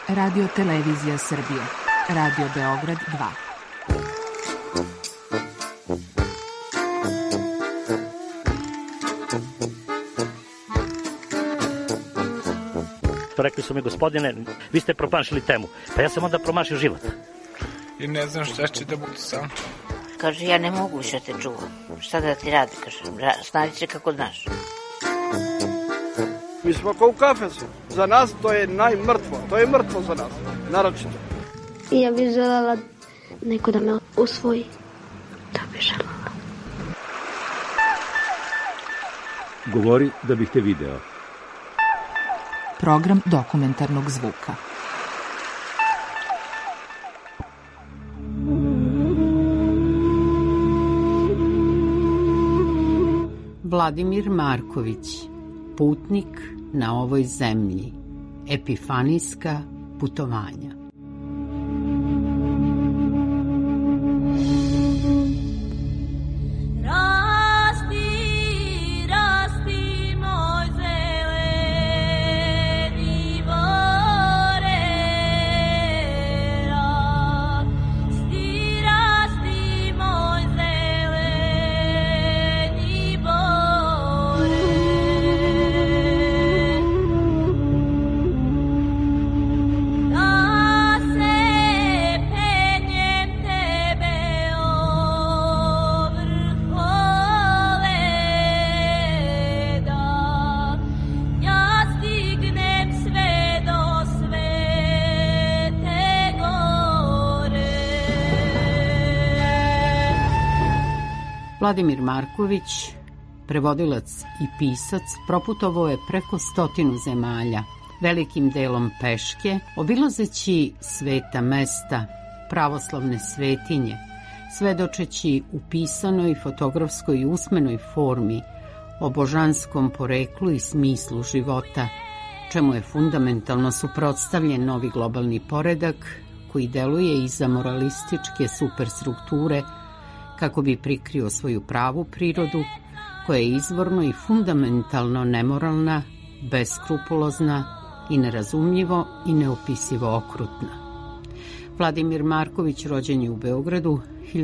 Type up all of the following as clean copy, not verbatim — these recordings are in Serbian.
Radio Televizija Srbije. Radio Beograd 2. Rekli su mi, gospodine, vi ste promašili temu. Pa ja sam onda promašio život. I ne znam šta će da bude sam. Kaže, ja ne mogu više te čuvam. Šta da ti radi, kaže, snađi se kako znaš. Mi smo kao u kafesu. Za nas to je najmrtvo. To je mrtvo za nas, naročito. Ja bih želela neko da me usvoji. Da bih želela. Govori da bih te video. Program dokumentarnog zvuka. Vladimir Marković, putnik na ovoj zemlji, epifanijska putovanja. Vladimir Marković, prevodilac i pisac, proputovao je preko 100 zemalja, velikim delom peške, obilazeći sveta mesta, pravoslavne svetinje, svedočeći u pisanoj, fotografskoj i usmenoj formi o božanskom poreklu i smislu života, čemu je fundamentalno suprotstavljen novi globalni poredak koji deluje iza moralističke superstrukture kako bi prikrio svoju pravu prirodu, koja je izvorno i fundamentalno nemoralna, beskrupulozna i nerazumljivo i neopisivo okrutna. Vladimir Marković rođen je u Beogradu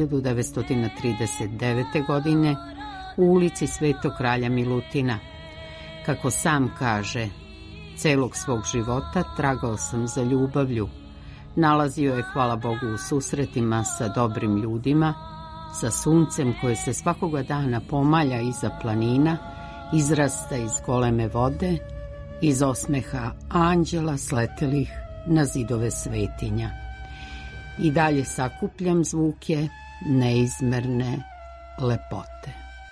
1939. godine u ulici Svetog kralja Milutina. Kako sam kaže, celog svog života tragao sam za ljubavlju. Nalazio je, hvala Bogu, u susretima sa dobrim ljudima, sa suncem koje se svakoga dana pomalja iza planina, izrasta iz goleme vode, iz osmeha anđela sletelih na zidove svetinja. I dalje sakupljam zvuke neizmerne lepote.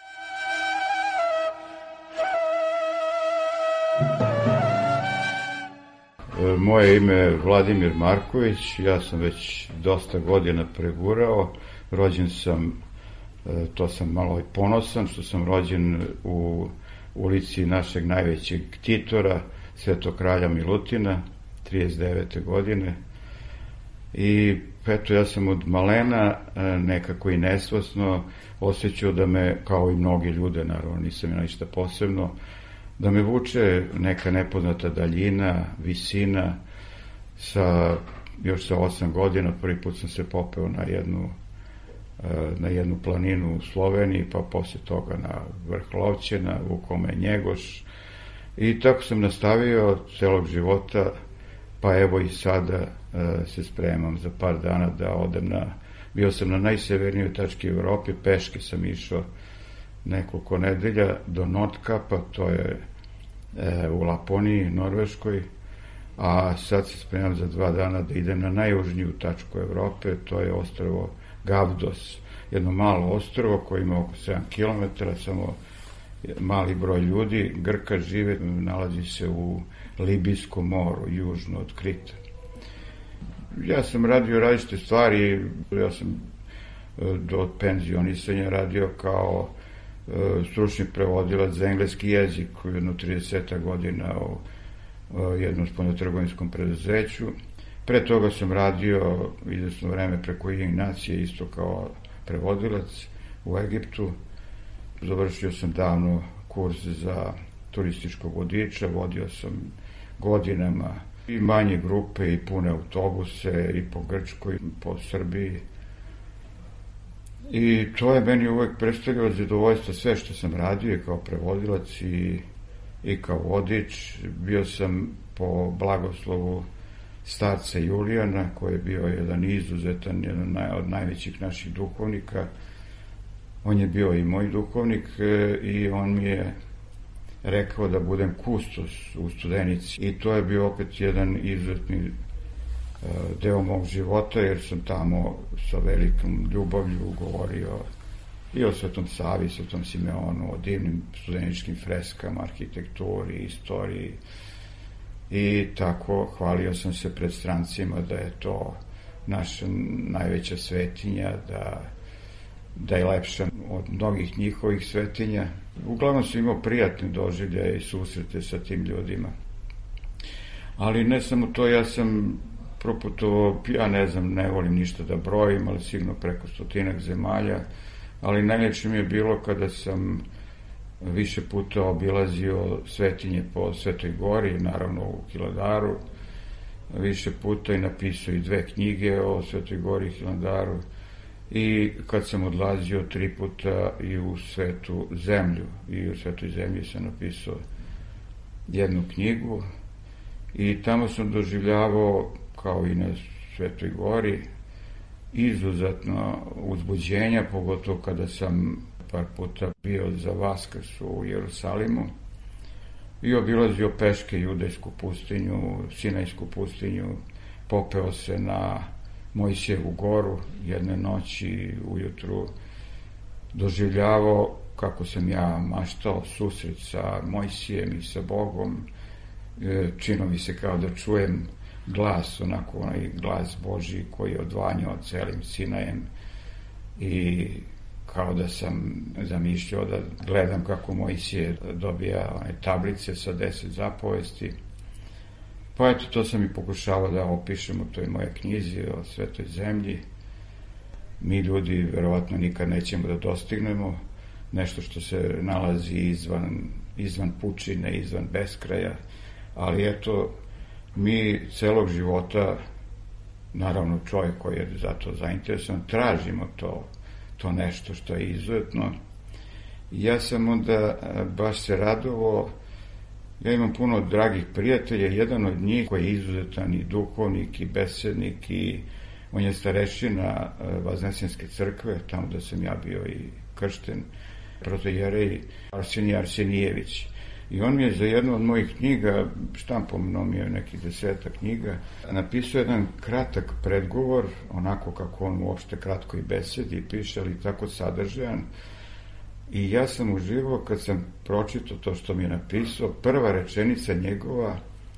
Moje ime je Vladimir Marković, ja sam već dosta godina pregurao. Rođen sam, to sam malo i ponosan, što sam rođen u ulici našeg najvećeg ktitora, Svetog kralja Milutina, 39. godine. I eto, ja sam od malena nekako i nesvesno osjećao da me, kao i mnogi ljude, naravno nisam ja ništa posebno, da me vuče neka nepoznata daljina, visina. Još sa 8 godina prvi put sam se popeo na jednu planinu u Sloveniji, pa posle toga na vrh Lovćena, vukao me Njegoš. I tako sam nastavio celog života, pa evo i sada se spremam za par dana da odem bio sam na najsevernijoj tački Evrope, peške sam išao nekoliko nedelja do Nordkapa, to je u Laponiji, Norveškoj, a sad se spremam za 2 dana da idem na najjužniju tačku Evrope, to je ostrvo Gavdos, jedno malo ostrvo koje ima oko 7 km, samo mali broj ljudi, Grka žive, nalazi se u Libijskom moru, južno od Krita. Ja sam radio različite stvari, ja sam do penzionisanja radio kao stručni prevodilac za engleski jezik jedno 30 godina u jednom spoljnotrgovinskom preduzeću. Pre toga sam radio izvesno vreme preko Ujedinjenih nacija isto kao prevodilac u Egiptu. Završio sam davno kurs za turističkog vodiča, vodio sam godinama I manje grupe i pune autobuse i po Grčkoj, po Srbiji. I to je meni uvek predstavljalo zadovoljstvo sve što sam radio kao prevodilac i kao vodič. Bio sam po blagoslovu starca Julijana, koji je bio jedan izuzetan, jedan od najvećih naših duhovnika. On je bio i moj duhovnik i on mi je rekao da budem kustos u Studenici. I to je bio opet jedan izuzetni deo mog života, jer sam tamo sa velikom ljubavlju govorio i o Svetom Savi, Svetom Simeonu, o divnim studeničkim freskama, arhitekturi, istoriji. I tako hvalio sam se pred strancima da je to naša najveća svetinja, da je lepša od mnogih njihovih svetinja. Uglavnom sam imao prijatne doživljaje i susrete sa tim ljudima. Ali ne samo to, ja sam proputovao, ja ne znam, ne volim ništa da brojim, ali sigurno preko 100 zemalja, ali najljepše mi je bilo kada sam više puta obilazio svetinje po Svetoj Gori, naravno u Hilandaru, više puta i napisao i 2 knjige o Svetoj Gori i Hilandaru, i kad sam odlazio 3 puta i u Svetu zemlju, i u Svetoj zemlji sam napisao 1 knjigu, i tamo sam doživljavao, kao i na Svetoj Gori, izuzetno uzbuđenja, pogotovo kada sam par puta bio za Vaskrs u Jerusalimu i obilazio peške Judejsku pustinju, Sinajsku pustinju, popeo se na Mojsijevu goru jedne noći ujutru, doživljavao kako sam ja maštao susret sa Mojsijem i sa Bogom. Čino mi se kao da čujem glas, onako onaj glas Božji koji je odvanjao celim Sinajem, i kao da sam zamišljao da gledam kako Mojsije dobija one tablice sa 10 zapovesti. Pa eto, to sam i pokušavao da opišem u toj moje knjizi o Svetoj zemlji. Mi ljudi verovatno nikad nećemo da dostignemo nešto što se nalazi izvan pučine, izvan beskraja, ali eto, mi celog života, naravno čovjek koji je za to zainteresovan, tražimo to nešto što je izuzetno. Ja sam onda baš se radovao, ja imam puno dragih prijatelja, jedan od njih koji je izuzetan i duhovnik i besednik, i on je starešina Vaznesenske crkve, tamo da sam ja bio i kršten, protojerej Arsenije Arsenijević. I on mi je za jednu od mojih knjiga, štampom mi je nekih 10 knjiga, napisao jedan kratak predgovor, onako kako on uopšte kratko i besedi piše, ali tako sadržajan. I ja sam uživao kad sam pročitao to što mi je napisao. Prva rečenica njegova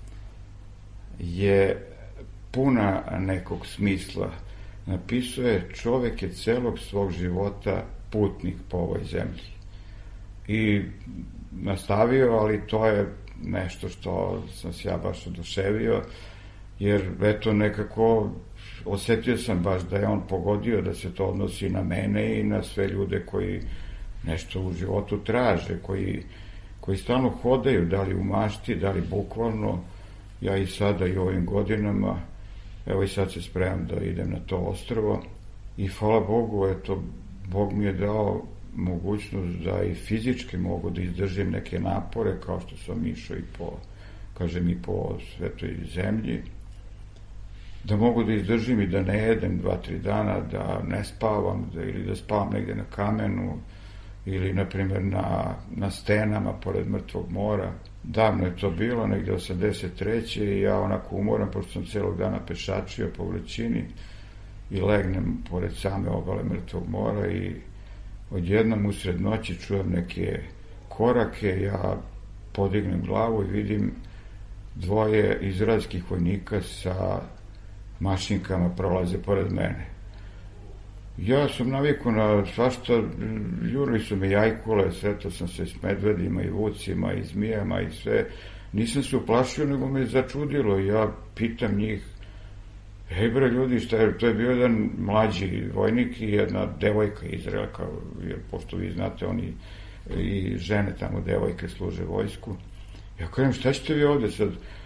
je puna nekog smisla. Napisao je: čovek je celog svog života putnik po ovoj zemlji. I nastavio, ali to je nešto što sam se ja baš oduševio, jer eto nekako osetio sam baš da je on pogodio da se to odnosi na mene i na sve ljude koji nešto u životu traže, koji stalno hodaju, da li u mašti, da li bukvalno. Ja i sada i ovim godinama, evo i sad se spremam da idem na to ostrvo, i hvala Bogu, eto, Bog mi je dao mogućnost da i fizički mogu da izdržim neke napore, kao što sam išao i po Svetoj zemlji, da mogu da izdržim i da ne jedem 2-3 dana, da ne spavam, ili da spavam negde na kamenu, ili, na primjer, na stenama pored Mrtvog mora. Davno je to bilo, negde 83. i ja onako umoran, pošto sam celog dana pešačio po vrućini, i legnem pored same obale Mrtvog mora i odjednom usred noći čujem neke korake, ja podignem glavu i vidim 2 izraelskih vojnika sa mašinkama prolaze pored mene. Ja sam navikao na svašta, jurili su me jajkule, sretao sam se s medvedima i vucima i zmijama i sve. Nisam se uplašio, nego me začudilo. Ja pitam njih: hej bre ljudi, šta je? To je bio jedan mlađi vojnik i jedna devojka Izraelka, jer pošto vi znate, oni i žene tamo, devojke, služe vojsku. Ja kažem: šta ćete vi ovde sad?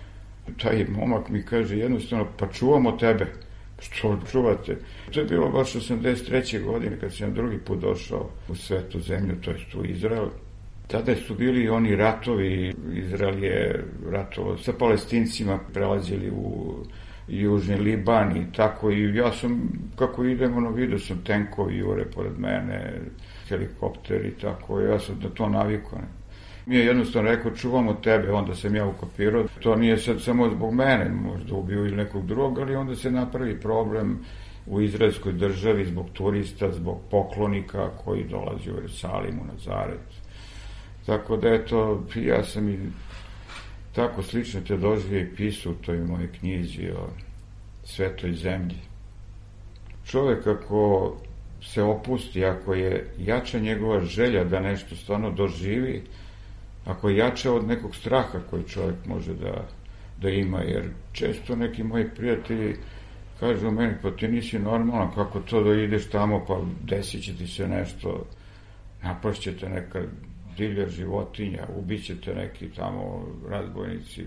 Taj momak mi kaže jednostavno, pa čuvamo tebe. Što čuvate? To je bilo baš 83. godine kad sam drugi put došao u svetu zemlju, to jest u Izrael. Tada su bili oni ratovi, Izrael je ratovao sa Palestincima, prelazili u Južni Liban i tako, i ja sam, kako idemo, vidio sam tenkovi jure pored mene, helikopter i tako, ja sam na to navikao. Mi je jednostavno rekao, čuvamo tebe, onda sam ja ukapirao. To nije sad samo zbog mene, možda ubio ili nekog drugog, ali onda se napravi problem u izraelskoj državi zbog turista, zbog poklonika koji dolazi u Jerusalim, u Nazaret. Tako da eto, ja sam i tako slično te doživio i pisao u toj moje knjizi o svetoj zemlji. Čovek ako se opusti, ako je jača njegova želja da nešto stvarno doživi, ako je jača od nekog straha koji čovjek može da ima, jer često neki moji prijatelji kažu meni, pa ti nisi normalan, kako to da ideš tamo, pa desit će ti se nešto, napašćete neka divlja životinja, ubićete neki tamo razbojnici.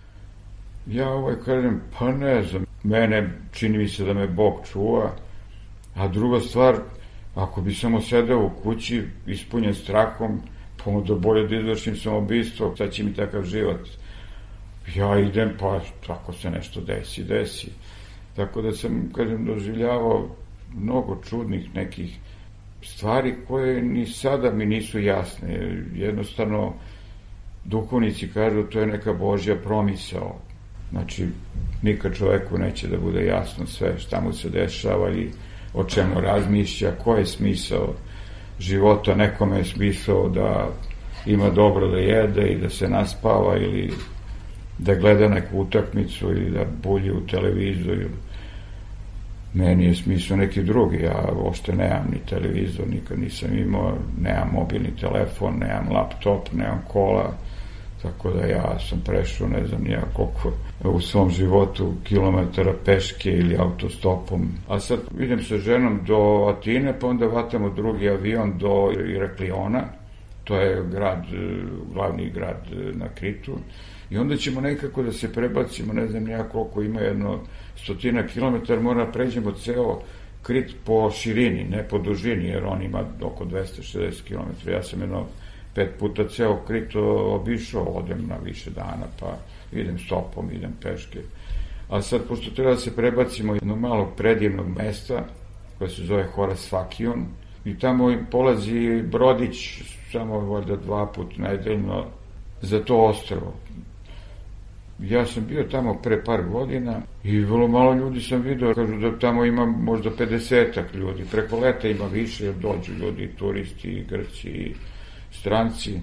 Ja kažem, pa ne znam, mene čini mi se da me Bog čuva, a druga stvar, ako bi samo sedeo u kući ispunjen strahom, pa onda bolje da izvršim samoubistvo, sad će mi takav život. Ja idem, pa ako se nešto desi. Tako da sam, kažem, doživljavao mnogo čudnih nekih stvari koje ni sada mi nisu jasne. Jednostavno, duhovnici kažu to je neka Božja promisao. Znači, nikad čoveku neće da bude jasno sve šta mu se dešava i o čemu razmišlja, koji je smisao života. Nekome je smisao da ima dobro da jede i da se naspava ili da gleda neku utakmicu ili da bulji u televizor. Meni je smisao neki drugi, ja uopšte nemam ni televizor, nikad nisam imao, nemam mobilni telefon, nemam laptop, nemam kola, tako da ja sam prešao, ne znam nija koliko u svom životu kilometara peške ili autostopom. A sad idem sa ženom do Atine, pa onda vatamo drugi avion do Irakliona, to je grad, glavni grad na Kritu, i onda ćemo nekako da se prebacimo, ne znam nija koliko ima, 100 kilometara, mora pređemo ceo Krit po širini, ne po dužini, jer on ima oko 260 kilometara. Ja sam 5 puta ceo Krit obišao, odem na više dana, pa idem stopom, idem peške. A sad, pošto treba da se prebacimo jednog malog predivnog mesta, koje se zove Horasfakion, i tamo polazi brodić, samo valjda 2 puta nedeljno, za to ostrvo. Ja sam bio tamo pre par godina i vrlo malo ljudi sam vidio, kažu da tamo ima možda 50-ak ljudi, preko leta ima više, jer dođu ljudi, turisti, Grci i stranci.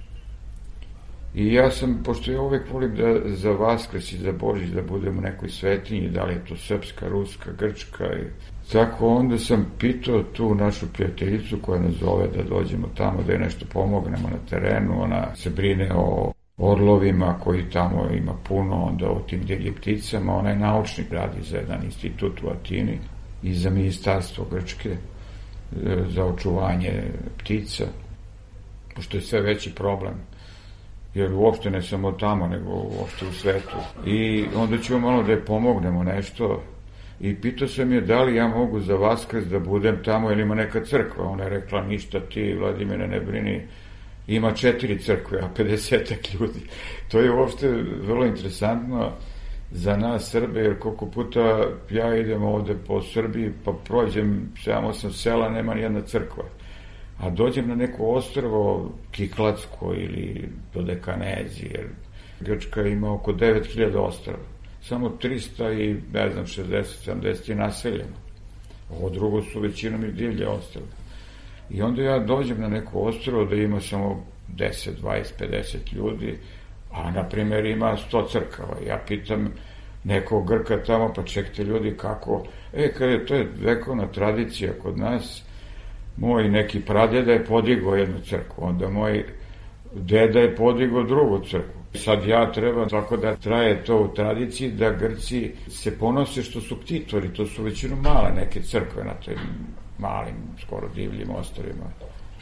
I ja sam, pošto ja uvek volim da za Vaskrs i za Božić da budem u nekoj svetinji, da li je to srpska, ruska, grčka, i tako onda sam pitao tu našu prijateljicu koja nas zove da dođemo tamo, da je nešto pomognemo na terenu, ona se brine o orlovima koji tamo ima puno, onda o tim divljim pticama, ona je naučnik, radi za jedan institut u Atini i za ministarstvo Grčke za očuvanje ptica, pošto je sve veći problem, jer uopšte ne samo tamo, nego uopšte u svetu. I onda ćemo malo da je pomognemo nešto i pitao sam je da li ja mogu za Vaskrs da budem tamo ili ima neka crkva. Ona je rekla, ništa ti, Vladimire, ne brini, ima 4 crkve, a 50 ljudi. To je uopšte vrlo interesantno za nas Srbe, jer koliko puta ja idem ovde po Srbiji, pa prođem 7-8 sela, nema ni jedna crkva. A dođem na neko ostrvo Kiklatsko ili Dodekanezi, jer Grčka ima oko 9000 ostrva. Samo 300 i, ne znam, 60-70 je naseljeno. Ovo drugo su većinom i divlje ostrve. I onda ja dođem na neko ostrvo da ima samo 10, 20, 50 ljudi, a na primjer ima 100 crkava. Ja pitam nekog Grka tamo, pa čekajte ljudi kako, kada to je vekovna tradicija kod nas, moj neki pradeda je podigao jednu crkvu, onda moj deda je podigao drugu crkvu. Sad ja treba tako da traje to u tradiciji, da Grci se ponose što su ktitori, to su većinom male neke crkve na tim malim, skoro divljim ostrvima.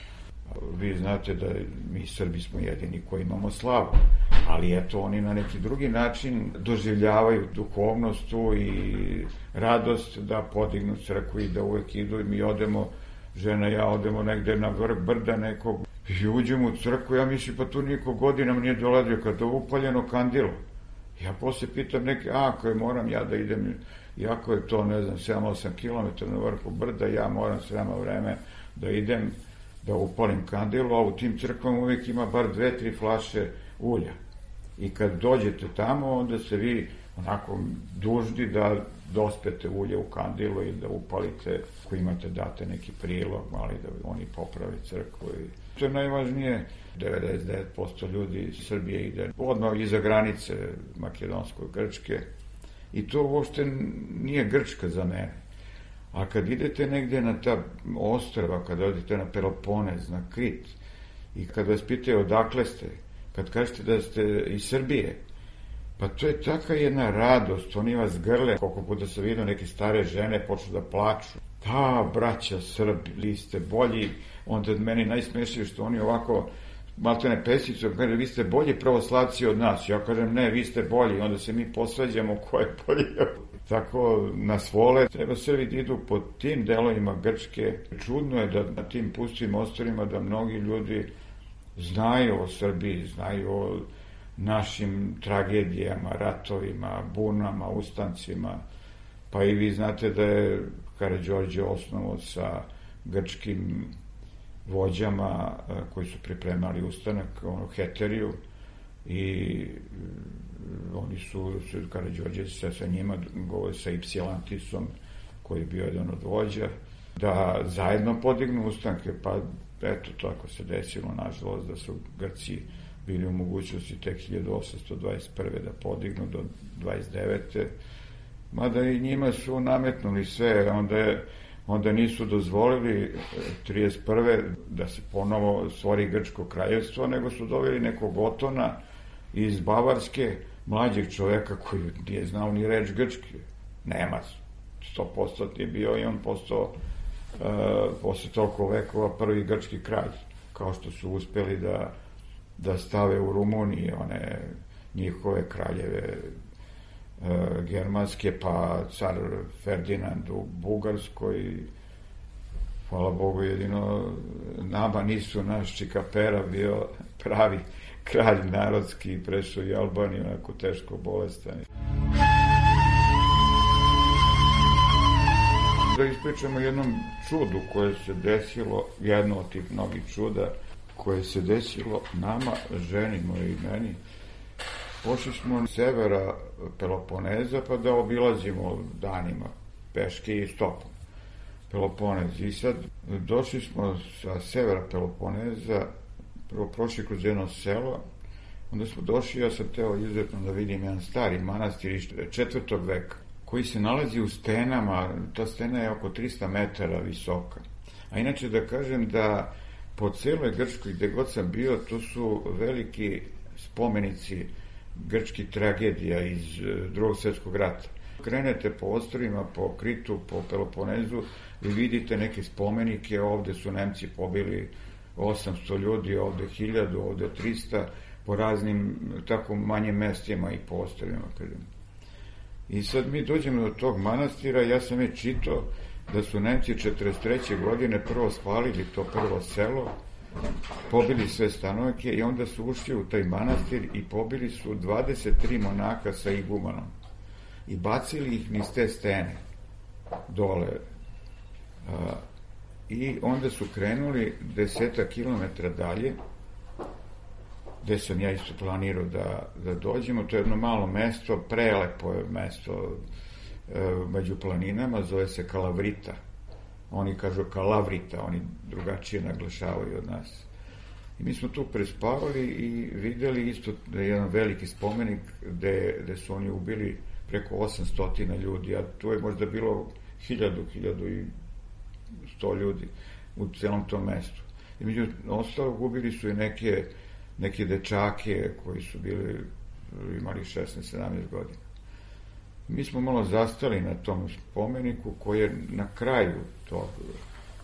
Vi znate da mi Srbi smo jedini koji imamo slavu, ali eto oni na neki drugi način doživljavaju duhovnost tu i radost da podignu crkvu i da uvek idu i mi odemo, žena i ja odemo negde na vrh brda nekog i uđemo u crkvu, ja mislim pa tu niko godinama nije dolazio kada je upaljeno kandilo. Ja posle pitam neke, ako je moram ja da idem, iako je to, ne znam, 7-8 km na vrhu brda, ja moram sve vreme da idem, da upalim kandilo, a u tim crkvama uvijek ima bar 2-3 flaše ulja. I kad dođete tamo, onda ste vi onako dužni da dospete ulje u kandilo i da upalite, ako imate date neki prilog, ali da oni poprave crkvu. To je najvažnije, 99% ljudi iz Srbije ide odmah iza granice makedonsko-grčke i to uopšte nije Grčka za mene. A kad idete negdje na ta ostrva, kad odete na Peloponez, na Krit, i kad vas pitaju odakle ste, kad kažete da ste iz Srbije, pa to je taka jedna radost, oni vas grle, koliko puta sam vidio neke stare žene počnu da plaču. Da, braća Srbi, vi ste bolji, onda meni najsmešnije što oni ovako maltene pesicu, kaže, vi ste bolji pravoslavci od nas. Ja kažem, ne, vi ste bolji, onda se mi posvađamo ko je bolji. Tako nas vole, treba Srbi da idu po tim delovima Grčke. Čudno je da na tim pustim ostrvima da mnogi ljudi znaju o Srbiji, znaju o našim tragedijama, ratovima, bunama, ustancima. Pa i vi znate da je Karađorđe osnovao sa grčkim vođama koji su pripremali ustanak, Heteriju, i oni su, Karađorđe sa njima, sa Ipsilantisom, koji je bio jedan od vođa, da zajedno podignu ustanke, pa eto, tako se desilo, nažalost, da su Grci bili u mogućnosti tek 1821. da podignu do 29. Mada i njima su nametnuli sve, onda nisu dozvolili 31. da se ponovo stvori Grčko kraljevstvo, nego su doveli nekog Otona iz Bavarske, mlađeg čoveka koji nije znao ni reč grčki. Nemac, 100% je bio i on postao posle toliko vekova prvi grčki kralj, kao što su uspeli da stave u Rumuniji one njihove kraljeve germanske, pa car Ferdinand u Bugarskoj. Hvala Bogu, jedino nama nisu, naš Čikapera bio pravi kralj narodski i prešao i Albaniju, onako teško bolestan. Da ispričamo jednom čudu koje se desilo, jedno od tih mnogih čuda koje se desilo nama, ženi moje i meni. Pošli smo s severa Peloponeza pa da obilazimo danima peške i stopom Peloponez. I sad došli smo sa severa Peloponeza, prvo prošli kroz jedno selo, onda smo došli, ja sam teo izuzetno da vidim jedan stari manastir iz 4. veka, koji se nalazi u stenama, ta stena je oko 300 metara visoka. A inače da kažem da po celoj Grčkoj, gde god sam bio, to su veliki spomenici grčkih tragedija iz Drugog svjetskog rata. Krenete po ostrvima, po Kritu, po Peloponezu, vi vidite neke spomenike, ovde su Nemci pobili 800 ljudi, ovde 1000, ovde 300, po raznim tako manjim mestima i po ostrvima. I sad mi dođemo do tog manastira, ja sam već čitao da su Nemci 43. godine prvo spalili to prvo selo, pobili sve stanovnike i onda su ušli u taj manastir i pobili su 23 monaka sa igumanom i bacili ih niz te stene dole. I onda su krenuli 10 kilometra dalje, gde sam ja isto planirao da dođemo. To je jedno malo mesto, prelepo je mesto među planinama, zove se Kalavrita. Oni kažu Kalavrita, oni drugačije naglašavaju od nas. I mi smo tu prespavali i videli isto da je jedan veliki spomenik gde su oni ubili preko 800 ljudi, a tu je možda bilo 1100 ljudi u celom tom mestu. I među ostalog ubili su i neke dečake koji su imali 16-17 godina. Mi smo malo zastali na tom spomeniku koji je na kraju tog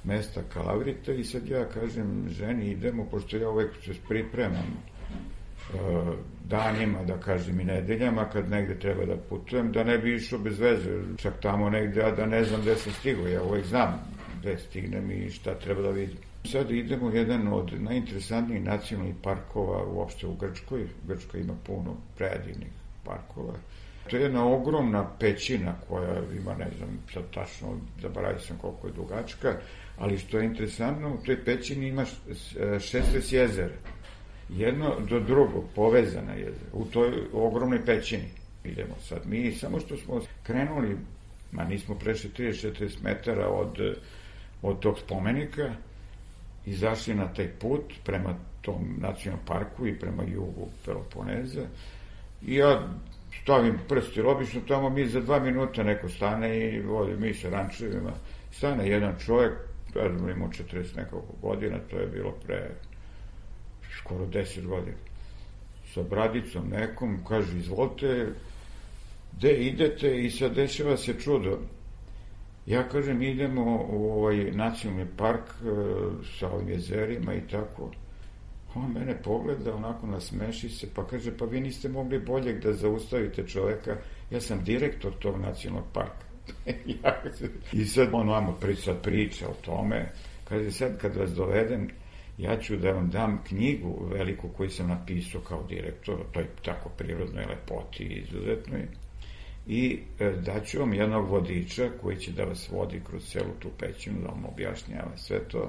mesta Kalavrita i sad ja kažem ženi idemo, pošto ja uvek se pripremam danima, da kažem i nedeljama, kad negde treba da putujem, da ne bi išao bez veze, čak tamo negde, a da ne znam gde sam stigao, ja uvek znam gde stignem i šta treba da vidim. Sad idemo u jedan od najinteresantnijih nacionalnih parkova uopšte u Grčkoj. Grčka ima puno predivnih parkova. To je jedna ogromna pećina koja ima, ne znam, sad tačno, zaboravio sam koliko je dugačka, ali što je interesantno, u toj pećini ima 16 jezera. Jedno do drugog, povezana jezera, u toj ogromnoj pećini. Idemo sad mi, samo što smo krenuli, nismo prešli 30-40 metara od tog spomenika, izašli na taj put prema tom nacionalnom parku i prema jugu Peloponeza i ja stavim prst, jer obično tamo mi za 2 minuta neko stane i mi sa rančevima, stane jedan čovjek, ja znam imao 40 nekoliko godina, to je bilo pre skoro 10 godina, sa bradicom nekom, kaže izvolite, gde idete, i sad dešava se čudo. Ja kažem idemo u ovaj nacionalni park sa ovim jezerima i tako. On mene pogleda, onako nasmeši se, pa kaže, pa vi niste mogli boljeg da zaustavite čoveka, ja sam direktor tog nacionalnog parka. I sad on vamo priča o tome, kaže, sad kad vas dovedem, ja ću da vam dam knjigu veliku koju sam napisao kao direktor, to je tako prirodnoj lepoti i izuzetnoj, i daću vam jednog vodiča koji će da vas vodi kroz celu tu pećinu, da vam objašnjava sve to.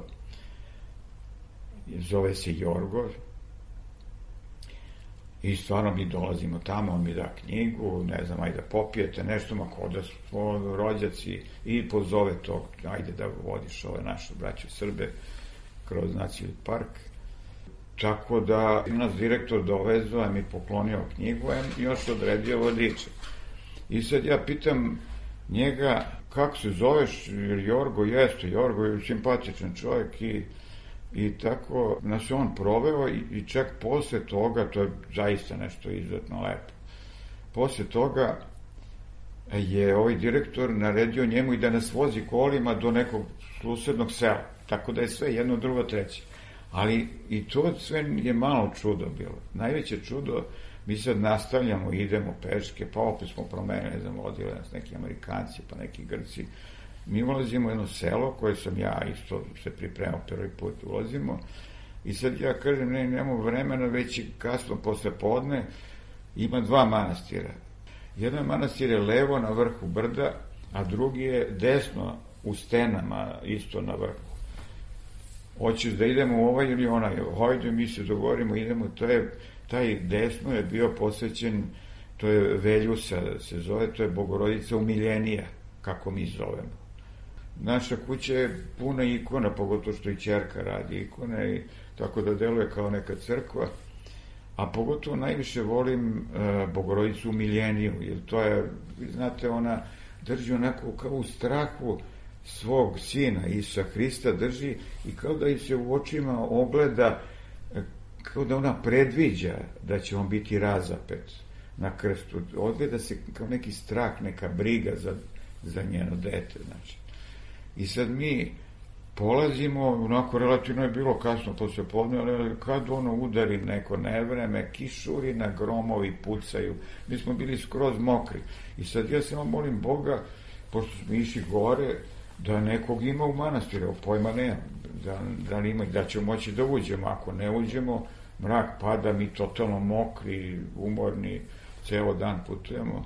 Zove se Jorgo i stvarno mi dolazimo tamo, on mi da knjigu, ne znam, ajde popijete nešto, mako da smo rođaci, i pozove tog, ajde da vodiš ove naše braće Srbe kroz nacionalni park. Tako da nas direktor dovezao, mi poklonio knjigu i još odredio vodiča. I sad ja pitam njega, kako se zoveš, jer Jorgo jeste, Jorgo je simpatičan čovjek i tako nas on proveo i čak posle toga, to je zaista nešto izuzetno lepo, posle toga je ovaj direktor naredio njemu i da nas vozi kolima do nekog susednog sela, tako da je sve jedno, drugo, treće. Ali i to sve je malo čudo bilo. Najveće čudo, mi sad nastavljamo, idemo peške, pa opet smo promenili, ne znam, vodili nas neki Amerikanci, pa neki Grci. Mi ulazimo u jedno selo koje sam ja isto se pripremao prvi put, ulazimo i sad ja kažem, nemamo vremena, već i kasno posle podne, ima 2 manastira. Jedan manastir je levo na vrhu brda, a drugi je desno u stenama isto na vrhu. Hoćeš da idemo u ovaj ili onaj, hajde mi se dogovorimo, idemo, taj desno je bio posvećen, to je Veljusa se zove, to je Bogorodica umiljenija, kako mi zovemo. Naša kuća je puna ikona, pogotovo što i ćerka radi ikone, i tako da deluje kao neka crkva, a pogotovo najviše volim Bogorodicu umiljeniju, jer to je, znate, ona drži onako kao u strahu svog sina, Isusa Hrista drži, i kao da i se u očima ogleda, kao da ona predviđa da će on biti razapet na krstu. Ogleda se kao neki strah, neka briga za njeno dete, znači. I sad mi polazimo, onako relativno je bilo kasno posle podne, ali kad ono udari neko nevreme, kišurina, gromovi pucaju, mi smo bili skroz mokri. I sad ja samo molim Boga, pošto smo išli gore, da nekog ima u manastiru, pojma nemam, da ćemo moći da uđemo. Ako ne uđemo, mrak pada, mi totalno mokri, umorni, ceo dan putujemo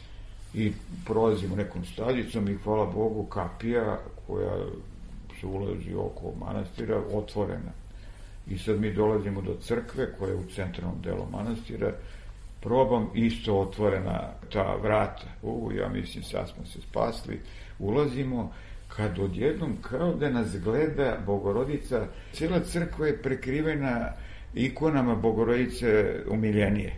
i prolazimo nekom staljicom i hvala Bogu kapija koja se ulazi oko manastira otvorena. I sad mi dolazimo do crkve koja je u centralnom delu manastira, probam, isto otvorena ta vrata. Ja mislim, sad smo se spasli. Ulazimo, kad odjednom kao da nas gleda Bogorodica, cijela crkva je prekrivena ikonama Bogorodice umiljenije.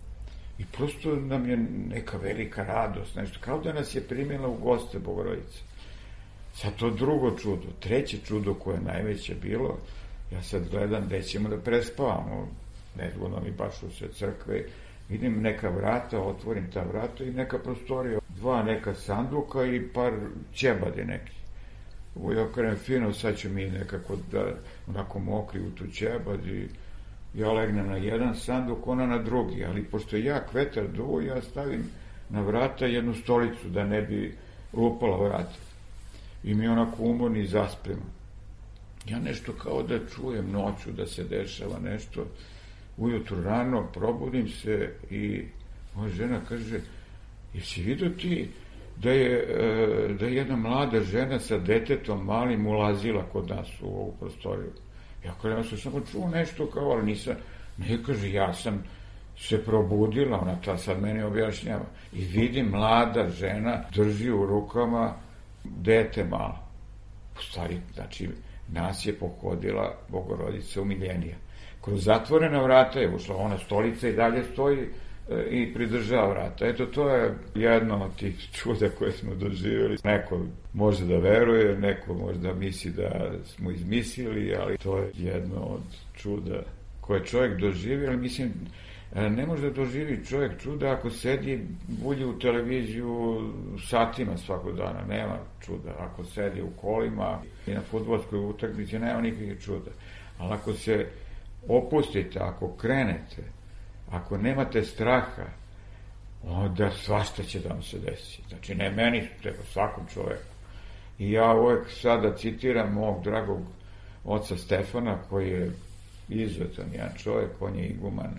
I prosto nam je neka velika radost, nešto, kao da nas je primila u goste Bogorodice. Sad to drugo čudo, treće čudo koje je najveće bilo, ja sad gledam gde ćemo da prespavamo, nezgodno mi baš u sve crkve, vidim neka vrata, otvorim ta vrata i neka prostorija, 2 neka sanduka i par ćebadi neki. ja kažem, fino, sad ću mi nekako da onako mokri u tu ćebad i ja legnem na jedan sanduk, ona na drugi, ali pošto je jak vetar duo, ja stavim na vrata jednu stolicu da ne bi lupala vrata. I mi onako umorni i zaspimo. Ja nešto kao da čujem noću da se dešava nešto. Ujutru rano probudim se i moja žena kaže, jesi vidio ti da je jedna mlada žena sa detetom malim ulazila kod nas u ovu prostoriju? Ja kažem, ja sam samo čuo nešto kao, ali nisam, ne kaže, ja sam se probudila, ona ta sad meni objašnjava, i vidim mlada žena drži u rukama dete malo. U stvari, znači, nas je pohodila Bogorodica umiljenija. Kroz zatvorena vrata je ušla, ona stolica i dalje stoji i pridržava vrata. Eto, to je jedno od tih čuda koje smo doživjeli. Neko može da veruje, neko možda misli da smo izmislili, ali to je jedno od čuda koje čovjek doživi, ali mislim, ne može da doživi čovjek čuda ako sedi bulji u televiziju satima svakog dana, nema čuda. Ako sedi u kolima i na fudbalskoj utakmici, nema nikakvih čuda. Ali ako se opustite, ako krenete, ako nemate straha, onda svašta će da vam se desi. Znači, ne meni, nego svakom čoveku. I ja uvek sada citiram mog dragog oca Stefana, koji je izuzetan jedan čovjek, on je iguman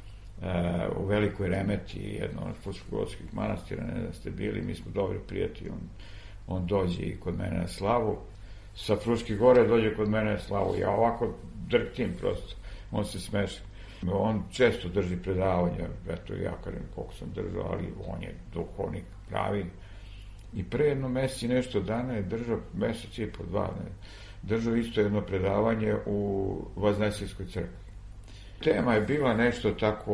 u Velikoj Remeti, jedno od Fruškogorskih manastira, ne znam ste bili, mi smo dobri prijatelji, on dođe i kod mene na slavu, sa Fruških gore dođe kod mene na slavu, ja ovako drktim prosto, on se smeša. On često drži predavanja, eto ja kažem koliko sam držao, ali on je duhovnik pravi. I pre jedno mesec i nešto dana je držao, mesec i po dva, držao isto jedno predavanje u Vaznesijskoj crkvi. Tema je bila nešto tako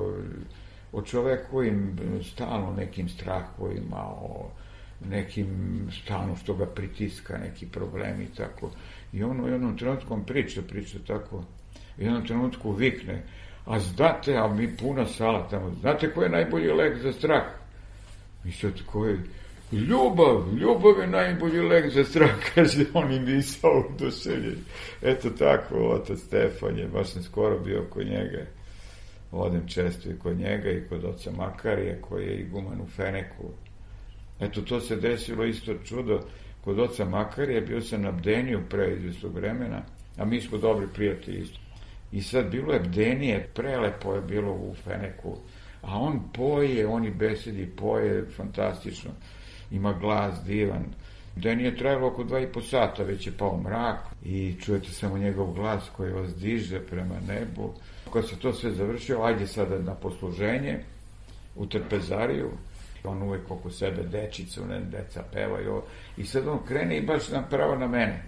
o čovekovim stalno nekim strahovima, o nekim stalno što ga pritiska, neki problemi i tako. I on u jednom trenutku priča tako, u jednom trenutku vikne, a znate, a mi puna sala tamo, znate ko je najbolji lek za strah? I sad ko je? Ljubav je najbolji lek za strah, kaže on i misao u dušelje. Eto tako, otac Stefan je, baš sam skoro bio kod njega, odem često i kod njega i kod oca Makarije, koji je iguman u Feneku. Eto, to se desilo isto čudo, kod oca Makarije, bio sam na bdeniju pre izvestog vremena, a mi smo dobri prijatelji isto. I sad bilo je bdenije, prelepo je bilo u Feneku, a on poje, on i besedi, poje fantastično, ima glas divan. Bdenije trajalo oko 2,5 sata, već je pao mrak i čujete samo njegov glas koji vas diže prema nebu. Kad se to sve završilo, ajde sada na posluženje u trpezariju, on uvek oko sebe dečicu, deca pevaju, i sad on krene i baš pravo na mene.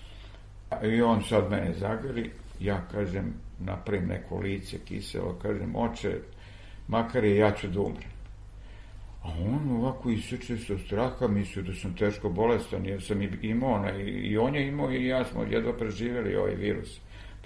I on sad mene zagrli, ja kažem, napravim neko lice kiselo, kažem, oče, makar je ja ću da umrem. A on ovako isječe se od straha, mislio da sam teško bolestan, jer sam imao, i on je imao i ja smo jedva preživjeli ovaj virus.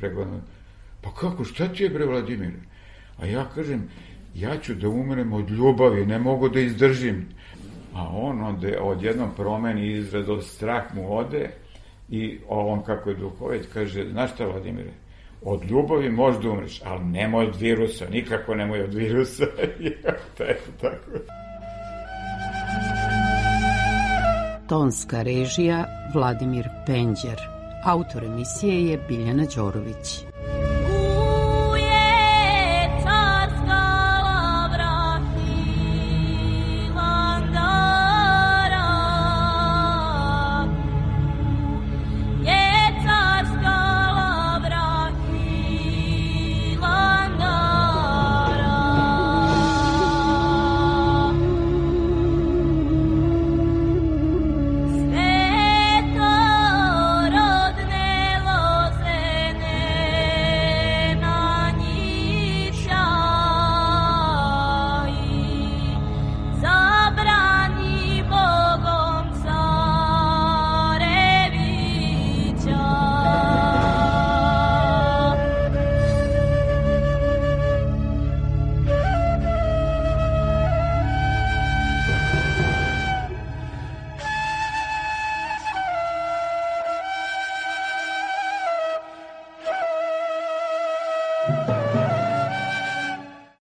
Pa kako, šta ti je bre, Vladimire? A ja kažem, ja ću da umrem od ljubavi, ne mogu da izdržim. A on onda odjednom promeni izraz, od strah mu ode, i on kako je duhovit kaže, znaš šta, Vladimire, od ljubavi možda umreš, ali nemoj od virusa, nikako nemoj od virusa. Tako. Tonska režija Vladimir Penđer. Autor emisije je Biljana Đorović.